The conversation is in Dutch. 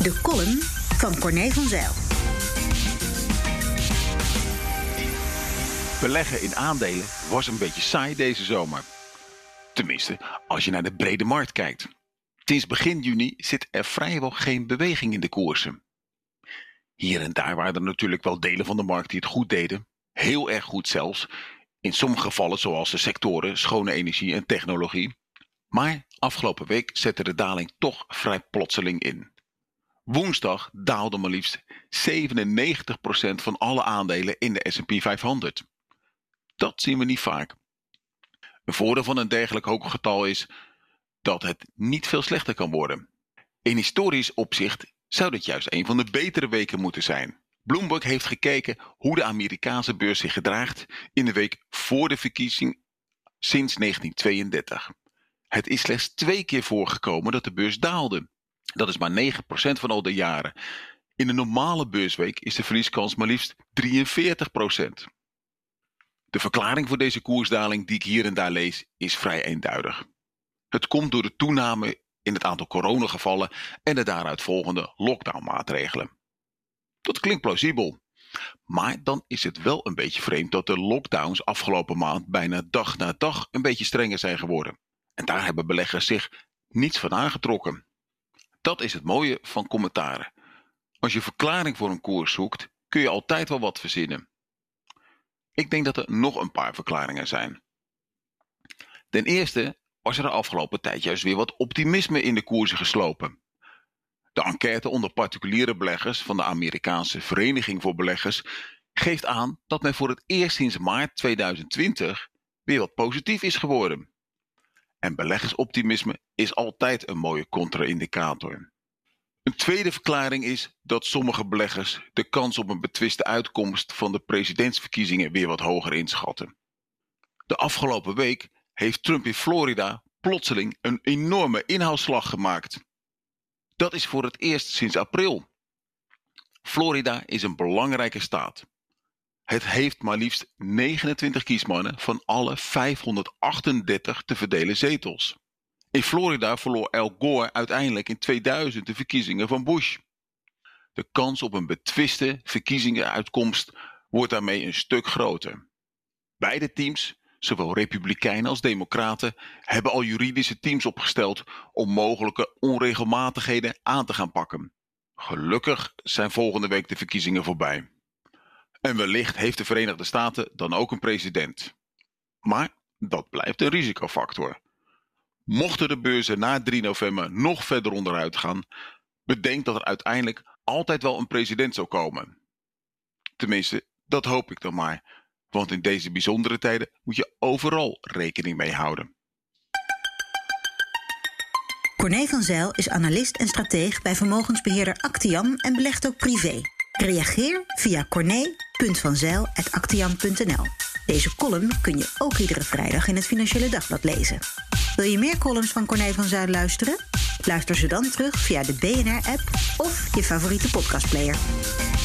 De column van Corné van Zijl. Beleggen in aandelen was een beetje saai deze zomer. Tenminste, als je naar de brede markt kijkt. Sinds begin juni zit er vrijwel geen beweging in de koersen. Hier en daar waren er natuurlijk wel delen van de markt die het goed deden. Heel erg goed zelfs. In sommige gevallen zoals de sectoren schone energie en technologie. Maar afgelopen week zette de daling toch vrij plotseling in. Woensdag daalde maar liefst 97% van alle aandelen in de S&P 500. Dat zien we niet vaak. Een voordeel van een dergelijk hoog getal is dat het niet veel slechter kan worden. In historisch opzicht zou dit juist een van de betere weken moeten zijn. Bloomberg heeft gekeken hoe de Amerikaanse beurs zich gedraagt in de week voor de verkiezing sinds 1932. Het is slechts 2 keer voorgekomen dat de beurs daalde. Dat is maar 9% van al de jaren. In een normale beursweek is de verlieskans maar liefst 43%. De verklaring voor deze koersdaling die ik hier en daar lees is vrij eenduidig. Het komt door de toename in het aantal coronagevallen en de daaruit volgende lockdownmaatregelen. Dat klinkt plausibel. Maar dan is het wel een beetje vreemd dat de lockdowns afgelopen maand bijna dag na dag een beetje strenger zijn geworden. En daar hebben beleggers zich niets van aangetrokken. Dat is het mooie van commentaren. Als je verklaring voor een koers zoekt, kun je altijd wel wat verzinnen. Ik denk dat er nog een paar verklaringen zijn. Ten eerste was er de afgelopen tijd juist weer wat optimisme in de koersen geslopen. De enquête onder particuliere beleggers van de Amerikaanse Vereniging voor Beleggers geeft aan dat men voor het eerst sinds maart 2020 weer wat positief is geworden. En beleggersoptimisme is altijd een mooie contra-indicator. Een tweede verklaring is dat sommige beleggers de kans op een betwiste uitkomst van de presidentsverkiezingen weer wat hoger inschatten. De afgelopen week heeft Trump in Florida plotseling een enorme inhaalslag gemaakt. Dat is voor het eerst sinds april. Florida is een belangrijke staat. Het heeft maar liefst 29 kiesmannen van alle 538 te verdelen zetels. In Florida verloor Al Gore uiteindelijk in 2000 de verkiezingen van Bush. De kans op een betwiste verkiezingenuitkomst wordt daarmee een stuk groter. Beide teams, zowel Republikeinen als Democraten, hebben al juridische teams opgesteld om mogelijke onregelmatigheden aan te gaan pakken. Gelukkig zijn volgende week de verkiezingen voorbij. En wellicht heeft de Verenigde Staten dan ook een president. Maar dat blijft een risicofactor. Mochten de beurzen na 3 november nog verder onderuit gaan, bedenk dat er uiteindelijk altijd wel een president zou komen. Tenminste, dat hoop ik dan maar. Want in deze bijzondere tijden moet je overal rekening mee houden. Corné van Zijl is analist en strateeg bij vermogensbeheerder Actiam en belegt ook privé. Reageer via corné.vanzijl@actiam.nl. Deze column kun je ook iedere vrijdag in het Financiële Dagblad lezen. Wil je meer columns van Corné van Zijl luisteren? Luister ze dan terug via de BNR-app of je favoriete podcastplayer.